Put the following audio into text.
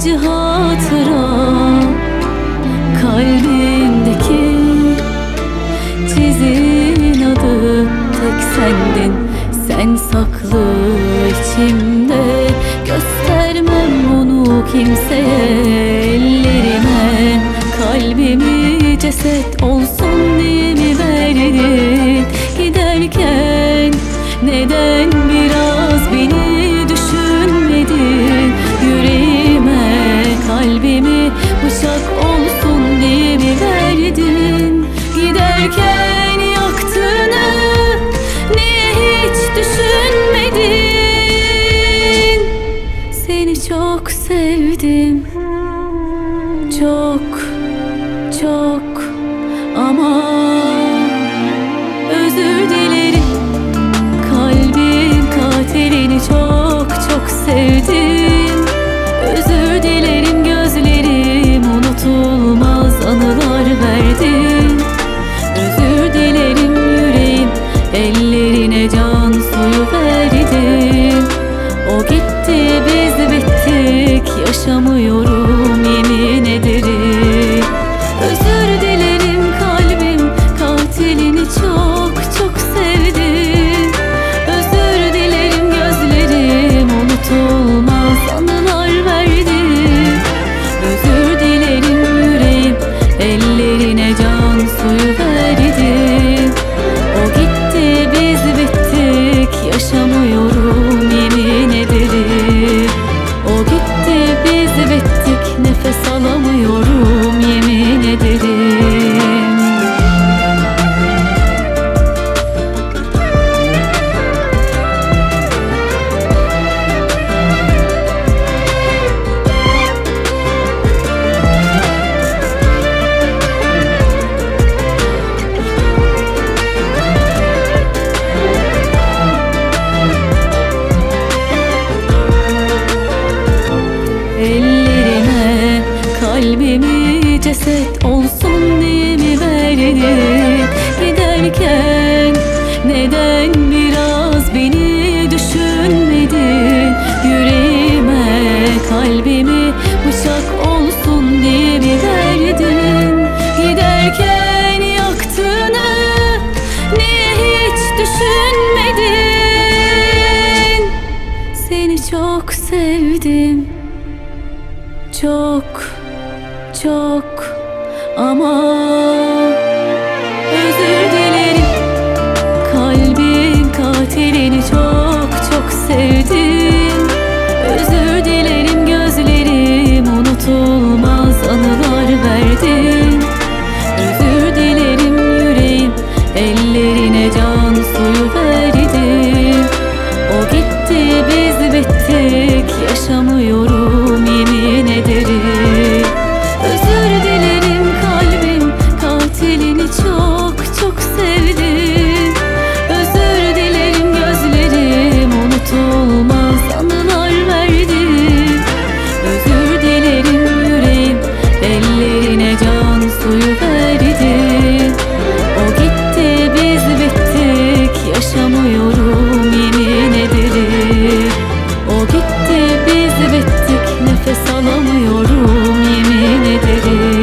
acı hatıra, kalbimdeki çizin adı tek sendin. Sen saklı içimde, göstermem onu kimseye. Ellerime kalbimi ceset olsun diye mi verdin? Giderken neden biraz beni düşünmedin? Yüreğime kalbimi bıçak olsun diye mi verdin? Giderken yaktığını niye hiç düşünmedin? Seni çok sevdim, çok çok, ama özür dilerim. Kalbim katilini çok çok sevdim. Özür dilerim, gözlerim unutulmaz anılar verdin. Özür dilerim, yüreğim ellerine can suyu verdin. O gitti, biz bittik, yaşamıyorum yemin ederim. Özür dilerim, kalbim katilini çok çok sevdim. Özür dilerim, gözlerim unutulmaz anılar verdim. Özür dilerim, yüreğim ellerine can suyu verdin. O gitti, biz bittik, yaşamıyorum yemin ederim. O gitti, biz bittik, nefes alamıyorum yemin ederim. Ellerime kalbimi ceset olsun diye mi verdin? Giderken neden biraz beni düşünmedin? Yüreğime kalbimi bıçak olsun diye mi verdin? Giderken yaktığını niye hiç düşünmedin? Seni çok sevdim, çok çok, ama özür dilerim. Kalbin katilini çok çok sevdim. Özür dilerim, gözlerim unutulmaz anılar verdin. Özür dilerim, yüreğim ellerine can suyu verdin. O gitti, biz bittik, yaşamıyorum yemin ederim. Özür dilerim, kalbim katilini çok çok sevdim. Özür dilerim, gözlerim unutulmaz anılar verdim. Özür dilerim, yüreğim ellerine can suyu verdin. O gitti, biz bittik, yaşamıyorum yemin ederim. O gitti, biz bittik, nefes alamıyorum yemin ederim.